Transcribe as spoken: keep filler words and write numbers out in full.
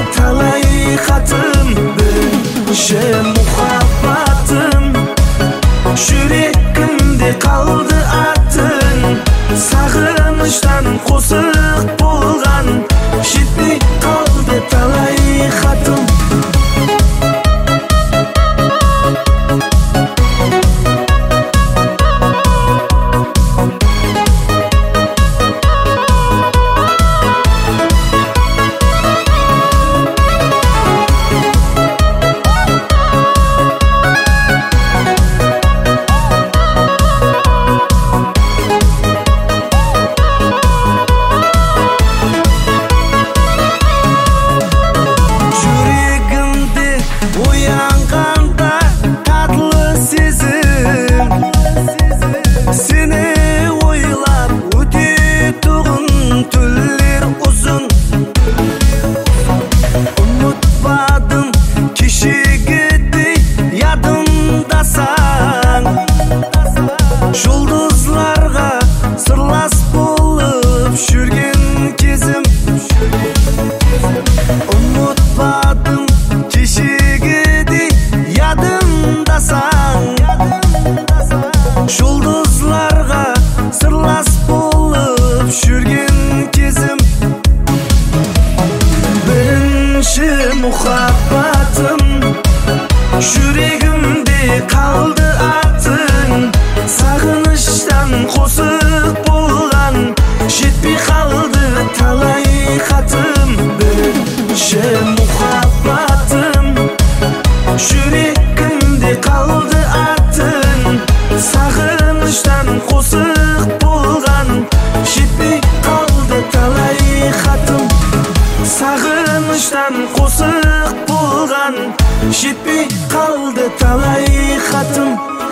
talay xatım. Birinchi muhabbatim yuragimda qaldi atin. Sag'inishdan qo'siq bo'lgan yetmay qaldi talay xatım. Жұлдызларға сырлас болып жүрген кезім. Ұмытпадым кешегідей ядымдасаң. Жұлдызларға сырлас болып жүрген кезім. Бірінші мұхаббатым жүрегімде қалды атын. Сағынышtan қосық болған жетпей қалды талай хатым. Бірінші мұхаббатым жүрегімде қалды атын. Сағынышtan қосық болған жетпей қалды талай хатым. Сағынышtan қосық болған жетпей қалды талай хатым.